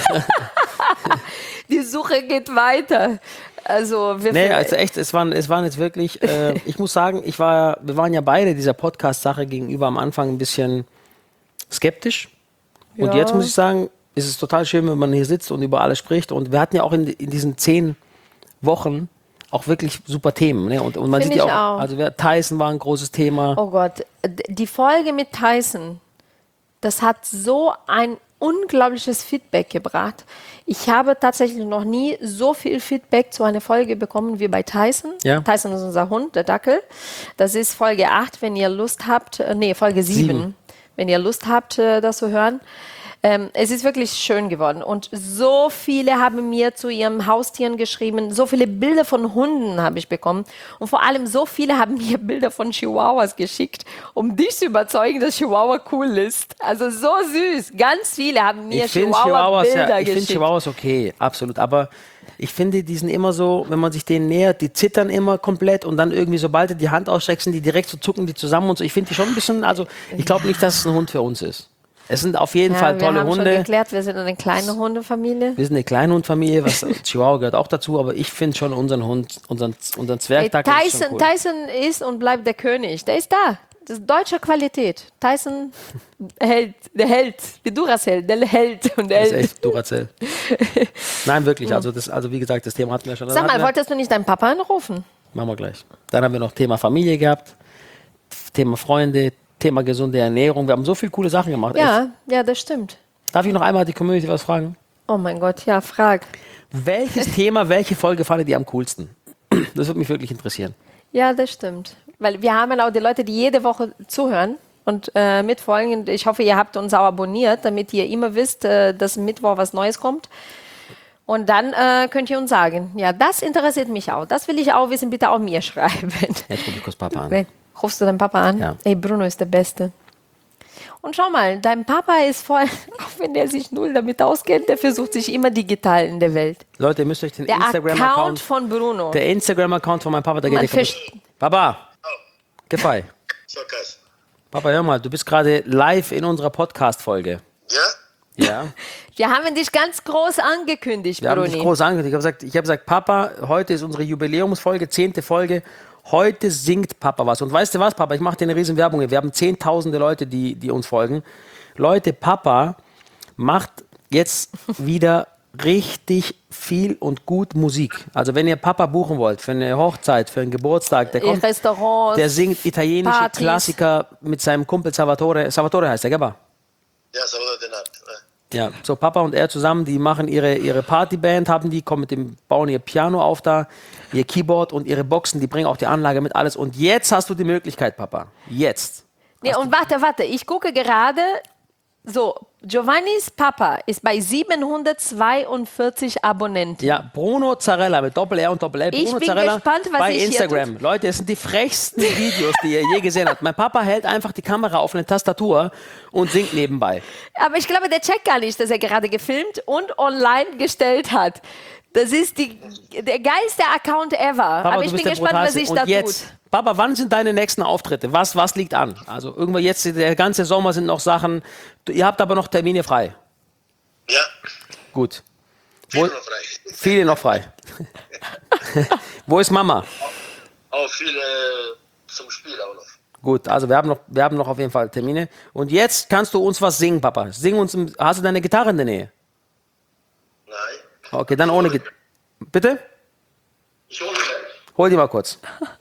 Die Suche geht weiter. Also echt, es waren jetzt wirklich, ich muss sagen, wir waren ja beide dieser Podcast-Sache gegenüber am Anfang ein bisschen skeptisch. Und jetzt muss ich sagen, ist es total schön, wenn man hier sitzt und über alles spricht. Und wir hatten ja auch in diesen 10 Wochen auch wirklich super Themen. Ne? Und man sieht ja auch, also Tyson war ein großes Thema. Oh Gott, die Folge mit Tyson, das hat so ein unglaubliches Feedback gebracht. Ich habe tatsächlich noch nie so viel Feedback zu einer Folge bekommen wie bei Tyson. Ja. Tyson ist unser Hund, der Dackel. Das ist Folge 8, wenn ihr Lust habt, Folge 7, wenn ihr Lust habt, das zu hören. Es ist wirklich schön geworden und so viele haben mir zu ihren Haustieren geschrieben, so viele Bilder von Hunden habe ich bekommen und vor allem so viele haben mir Bilder von Chihuahuas geschickt, um dich zu überzeugen, dass Chihuahua cool ist. Also so süß, ganz viele haben mir Chihuahua-Bilder geschickt. Ich finde Chihuahuas okay, absolut, aber ich finde, die sind immer so, wenn man sich denen nähert, die zittern immer komplett und dann irgendwie, sobald du die Hand ausstreckst, sind die direkt so zucken die zusammen und so. Ich finde die schon ein bisschen, also ich glaube nicht, dass es ein Hund für uns ist. Es sind auf jeden Fall tolle Hunde. Wir haben schon geklärt, wir sind eine kleine Hundefamilie. Wir sind eine kleine Hundfamilie, Chihuahua gehört auch dazu, aber ich finde schon unseren Hund, unseren Zwergdackel Tyson ist und bleibt der König. Der ist da. Das ist deutsche Qualität. Tyson Held, der Held, wie Duracell, der Held und der Das ist Held. echt Duracell. Nein, wirklich. Also wie gesagt, das Thema hatten wir schon. Sag mal, wolltest du nicht deinen Papa anrufen? Machen wir gleich. Dann haben wir noch Thema Familie gehabt, Thema Freunde, Thema gesunde Ernährung. Wir haben so viele coole Sachen gemacht. Echt. Ja, das stimmt. Darf ich noch einmal die Community was fragen? Oh mein Gott, ja, frag. Welches Thema, welche Folge fandet ihr am coolsten? Das würde mich wirklich interessieren. Ja, das stimmt. Weil wir haben auch die Leute, die jede Woche zuhören und mitfolgen. Ich hoffe, ihr habt uns auch abonniert, damit ihr immer wisst, dass Mittwoch was Neues kommt. Und dann könnt ihr uns sagen, ja, das interessiert mich auch. Das will ich auch wissen, bitte auch mir schreiben. Jetzt rufe ich kurz Papa an. Rufst du deinen Papa an? Ja. Ey, Bruno ist der Beste. Und schau mal, dein Papa ist voll, auch wenn der sich null damit auskennt, der versucht sich immer digital in der Welt. Leute, ihr müsst euch den Der Account Instagram-Account von Bruno. Der Instagram-Account von meinem Papa, der Man geht nicht. Papa, Gefei. Papa, hör mal, du bist gerade live in unserer Podcast-Folge. Ja? Ja. Wir haben dich ganz groß angekündigt, Wir haben Bruni. dich groß angekündigt. Ich habe gesagt, Papa, heute ist unsere Jubiläumsfolge, 10. Folge. Heute singt Papa was. Und weißt du was, Papa, ich mache dir eine riesen Werbung. Wir haben zehntausende Leute, die uns folgen. Leute, Papa macht jetzt wieder richtig viel und gut Musik. Also wenn ihr Papa buchen wollt für eine Hochzeit, für einen Geburtstag, der kommt, Restaurants, der singt italienische Partys. Klassiker mit seinem Kumpel Salvatore. Salvatore heißt der, gell? Ja, Salvatore Denat. Ja, so Papa und er zusammen, die machen ihre Partyband, bauen ihr Piano auf da, ihr Keyboard und ihre Boxen, die bringen auch die Anlage mit, alles. Und jetzt hast du die Möglichkeit, Papa. Jetzt. Nee, und warte, ich gucke gerade, so, Giovannis Papa ist bei 742 Abonnenten. Ja, Bruno Zarella mit Doppel-R und Doppel-L. Ich Bruno bin Zarella gespannt, was bei ich hier Instagram. Leute, es sind die frechsten Videos, die ihr je gesehen habt. Mein Papa hält einfach die Kamera auf eine Tastatur und singt nebenbei. Aber ich glaube, der checkt gar nicht, dass er gerade gefilmt und online gestellt hat. Das ist der geilste Account ever. Papa, Aber du ich bist bin der gespannt, was Brutalste. sich Und da jetzt, tut. Papa, wann sind deine nächsten Auftritte? Was liegt an? Also irgendwann jetzt, der ganze Sommer sind noch Sachen. Ihr habt aber noch Termine frei. Ja, Gut. viel noch frei. Viele noch frei. Wo ist Mama? Auch viele zum Spiel auch noch. Gut, also wir haben noch auf jeden Fall Termine. Und jetzt kannst du uns was singen, Papa. Hast du deine Gitarre in der Nähe? Nein. Okay, dann ohne Gitarre. Bitte? Ich hole gleich. Hol die mal kurz.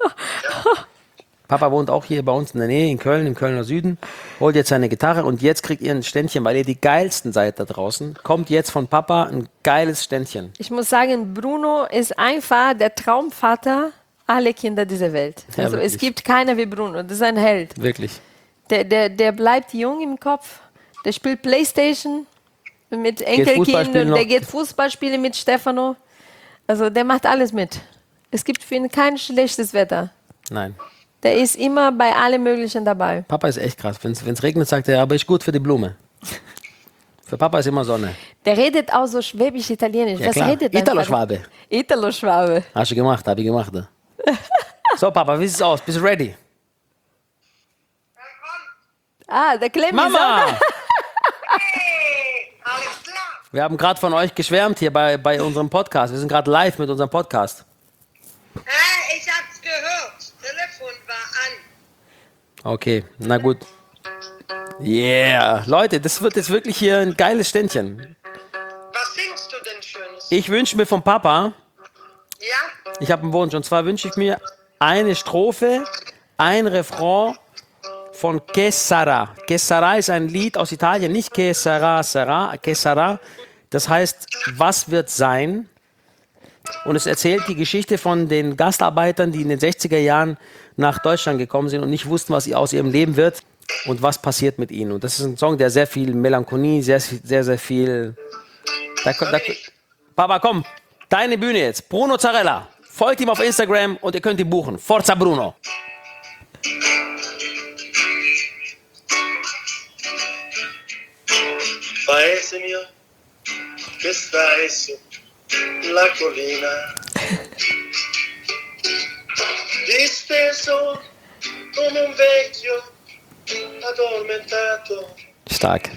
Papa wohnt auch hier bei uns in der Nähe, in Köln, im Kölner Süden. Holt jetzt seine Gitarre und jetzt kriegt ihr ein Ständchen, weil ihr die geilsten seid da draußen. Kommt jetzt von Papa ein geiles Ständchen. Ich muss sagen, Bruno ist einfach der Traumvater aller Kinder dieser Welt. Ja, Also es wirklich. gibt keiner wie Bruno. Das ist ein Held. Wirklich. Der bleibt jung im Kopf. Der spielt Playstation mit Fußball spielen Enkelkindern. noch. Der geht Fußball spielen mit Stefano. Also der macht alles mit. Es gibt für ihn kein schlechtes Wetter. Nein. Der ist immer bei allem Möglichen dabei. Papa ist echt krass. Wenn es regnet, sagt er, aber ist gut für die Blume. Für Papa ist immer Sonne. Der redet auch so schwäbisch-italienisch. Ja, Was klar. redet dein Italo-Schwabe. Vater? Italo-Schwabe. Hast du gemacht, habe ich gemacht. Ja. So, Papa, wie sieht's aus? Bist du ready? Ah, der Clemens. Mama! Hey, alles klar. Wir haben gerade von euch geschwärmt hier bei unserem Podcast. Wir sind gerade live mit unserem Podcast. Ich hab's gehört. Telefon war an. Okay, na gut. Yeah. Leute, das wird jetzt wirklich hier ein geiles Ständchen. Was singst du denn Schönes? Ich wünsche mir vom Papa, Ja? ich habe einen Wunsch, und zwar wünsche ich mir eine Strophe, ein Refrain von Che Sarà. Che Sarà ist ein Lied aus Italien, nicht Che Sarà, Sarà, Che Sarà. Das heißt, was wird sein? Und es erzählt die Geschichte von den Gastarbeitern, die in den 60er Jahren nach Deutschland gekommen sind und nicht wussten, was aus ihrem Leben wird und was passiert mit ihnen. Und das ist ein Song, der sehr viel Melancholie, sehr, sehr viel... Papa, komm, deine Bühne jetzt. Bruno Zarella. Folgt ihm auf Instagram und ihr könnt ihn buchen. Forza Bruno. Paese mio, che stai su la collina, disteso come un vecchio addormentato. Stark.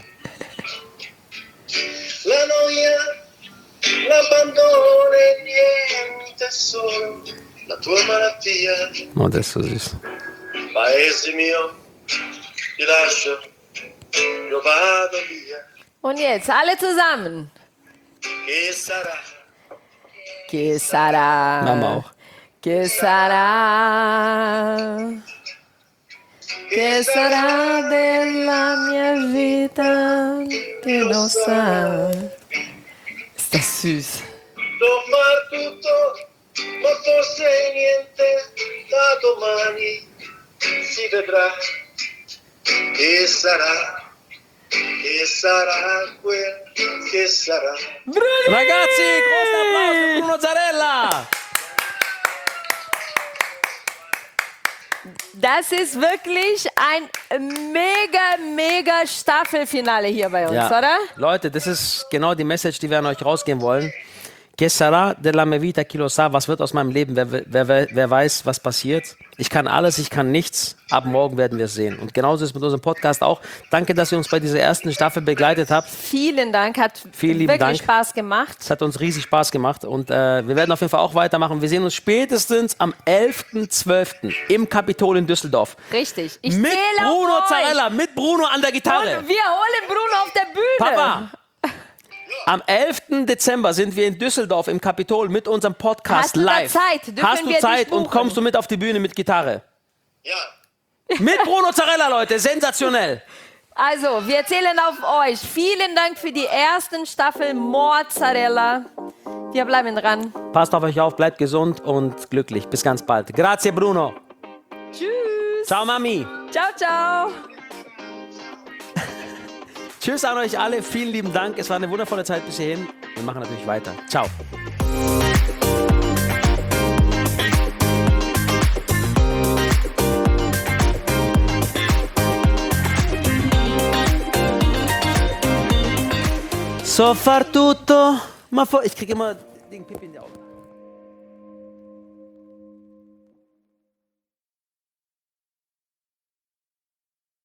La noia, l'abbandono e niente, solo la tua malattia. Oh, das ist so süß. Paese mio, ti lascio, io vado via. Und jetzt alle zusammen. Che sarà? Que sarà? Mama auch. Que sarà? Que sarà della mia vita? Che non sa. Ist das süß. Non far tutto, ma forse niente, da domani si vedrà. Che sarà quel che sarà. Ragazzi, großen Applaus für Bruno Zarella. Das ist wirklich ein mega Staffelfinale hier bei uns, oder? Leute, das ist genau die Message, die wir an euch rausgeben wollen. Que sarà della mia vita, chi lo sa? Was wird aus meinem Leben? Wer weiß, was passiert? Ich kann alles, ich kann nichts. Ab morgen werden wir es sehen. Und genauso ist es mit unserem Podcast auch. Danke, dass ihr uns bei dieser ersten Staffel begleitet habt. Vielen Dank, hat Vielen lieben wirklich Dank. Spaß gemacht. Es hat uns riesig Spaß gemacht und wir werden auf jeden Fall auch weitermachen. Wir sehen uns spätestens am 11.12. im Kapitol in Düsseldorf. Richtig. Ich Mit zähle Bruno auf euch. Zarella, mit Bruno an der Gitarre. Und wir holen Bruno auf der Bühne. Papa, am 11. Dezember sind wir in Düsseldorf im Kapitol mit unserem Podcast Hast du da live. Zeit? Dürfen Hast du wir Zeit dich und buchen? kommst du mit auf die Bühne mit Gitarre? Ja. Mit Bruno Zarella, Leute, sensationell. Also, wir zählen auf euch. Vielen Dank für die ersten Staffel Mozzarella. Wir bleiben dran. Passt auf euch auf, bleibt gesund und glücklich. Bis ganz bald. Grazie, Bruno. Tschüss. Ciao, Mami. Ciao, ciao. Tschüss an euch alle. Vielen lieben Dank. Es war eine wundervolle Zeit bis hierhin. Wir machen natürlich weiter. Ciao. So far tutto, ma ich kriege immer den Pipi in die Augen.